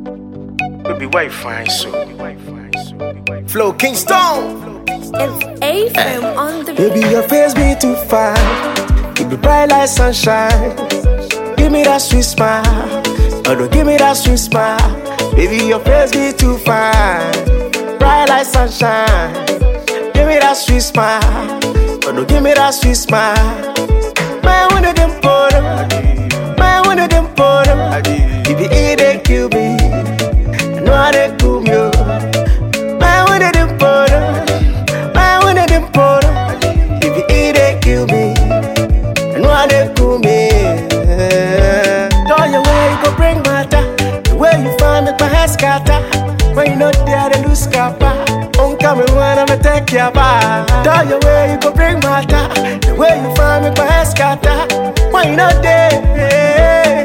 Baby, why fine so? Flow Kingston. It's A-Fam on the Baby, your face be too fine. Keep it bright like sunshine. Give me that sweet smile. Oh, don't give me that sweet smile. Baby, your face be too fine. Bright like sunshine. Give me that sweet smile. Oh, don't give me that sweet smile. Man, one of them for them. Man, one of them for them. If you eat it, kill me. I know how they cool me. Man, one of them for them. Man, one of them for them. If you eat it, kill me. I know how they cool me. Don't you way you go bring matter. The way you find me, my head scatter. When you not there, they lose kappa. Don't come and when I'm a take your bar. Don't you way you go bring matter. The way you find me, my head scatter. When you not there.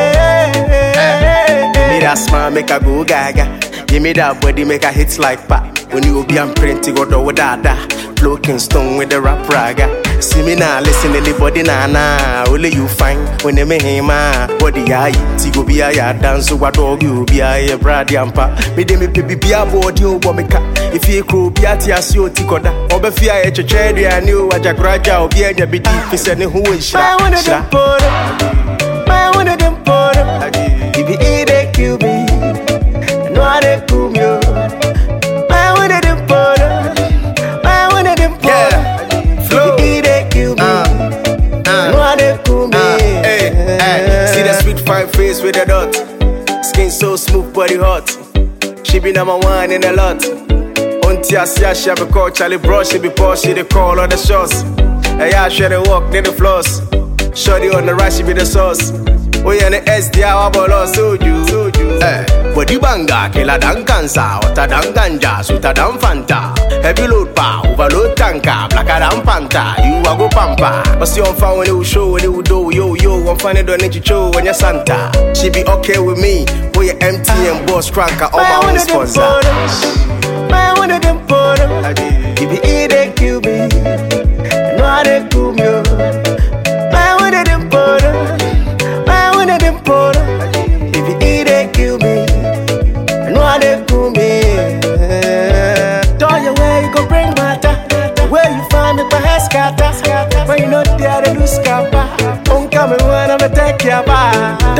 Give me that smile, make a go gaga. Give me that body, make a hits like pop. When you be printing, go do dada. Flow Kingston with the rap raga. See me now, listen anybody na. Only you find when they make him body eye. Tigo be a dance, so what dog you be a brady ampa. Me de me baby be a body over me cat. If you crow be a tiasio tikoda. Obe fear a cherry and you a jagraja or be a bit deep. Is any who is shy. One of them for them. Man, one of them for them. If you eat it, kill me. I know how they cool me. Man, one of them for them. Man, one of them for them. Flow. If you eat it, kill me. I know how they cool me. See the sweet fine face with the dot. Skin so smooth, body hot. She be number one in a lot. Auntie Asia, she have a call Charlie Bro. She be posh, she the call on the shots. Hey, I share the walk, then the floss. Shorty on the right, she be the sauce. Oh yeah, the SD, how about so you? Body banga, killer than cancer, hotter than ganja, sweeter than Fanta. Heavy load power, overload tanker, blacker than Panther. You a go pamper. But see on fun when you show, when you do, yo, I'm funny don't need you show when you're Santa. She be okay with me, when you empty and boss cranker, all my own sponsor. Man, one of them for them. If you eat it, kill me. I know how they cool me. Man, one of them for them. Man, one of them for them. If you eat it, kill me. I know how they cool me. Don't you way you go bring matter. Where you find me, my head scatter. When you not there, they lose kappa. Don't come and when I'm a take your bar.